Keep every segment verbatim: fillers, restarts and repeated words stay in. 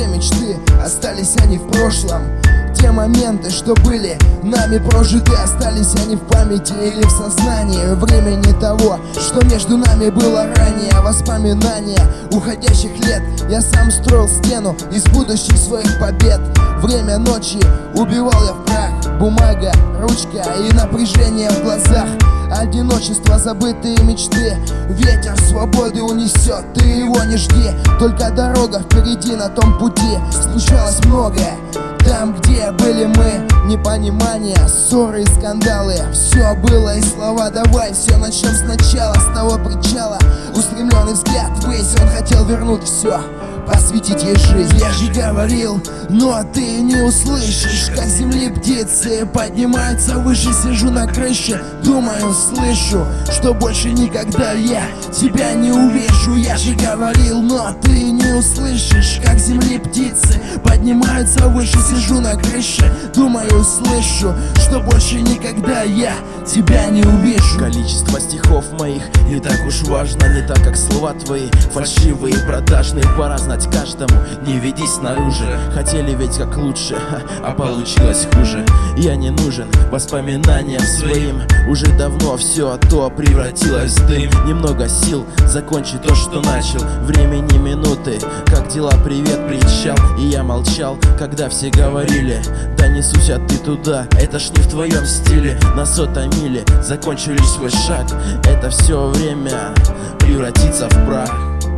те мечты, остались они в прошлом. Те моменты, что были нами прожиты, остались они в памяти или в сознании времени того, что между нами было ранее. Воспоминания уходящих лет. Я сам строил стену из будущих своих побед. Время ночи убивал я в прах. Бумага, ручка и напряжение в глазах. Одиночество, забытые мечты. Ветер свободы унесет, ты его не жди. Только дорога впереди на том пути. Случалось многое там, где были мы. Непонимание, ссоры и скандалы. Все было и слова давай, все начнем сначала. С того причала устремленный взгляд ввысь. Он хотел вернуть все, посвятить ей жизнь. Я же говорил, но ты не услышишь, как с земли птицы поднимаются выше. Сижу на крыше, думаю, слышу, что больше никогда я тебя не увижу. Я же говорил, но ты не услышишь, как с земли птицы поднимаются выше. Сижу на крыше, думаю, слышу, что больше никогда я тебя не увижу. Количество стихов моих не так уж важно, не так, как слова твои фальшивые, продажные. Пора знать каждому, не веди снаружи. Хотели ведь как лучше, а получилось хуже. Я не нужен воспоминаниям своим. Уже давно все то превратилось в дым. Немного сил закончить то, что начал. Времени минуты, как дела, привет, приезжал. И я молчал, когда все говорили: да не суйся ты туда, это ж не в твоем стиле. На сотой миле закончили свой шаг. Это все время превратится в прах.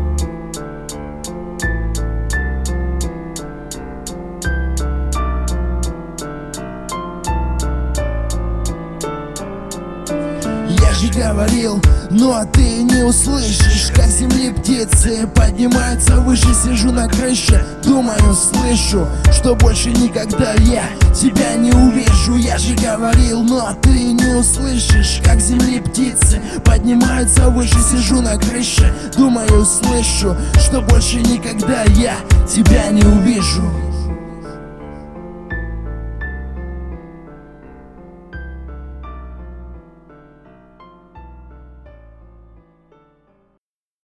Я же говорил, но ты не услышишь, как с земли птицы поднимаются выше. Сижу на крыше, думаю, слышу, что больше никогда я тебя не увижу. Я же говорил, но ты не услышишь, как с земли птицы поднимаются выше. Сижу на крыше, думаю, слышу, что больше никогда я тебя не увижу.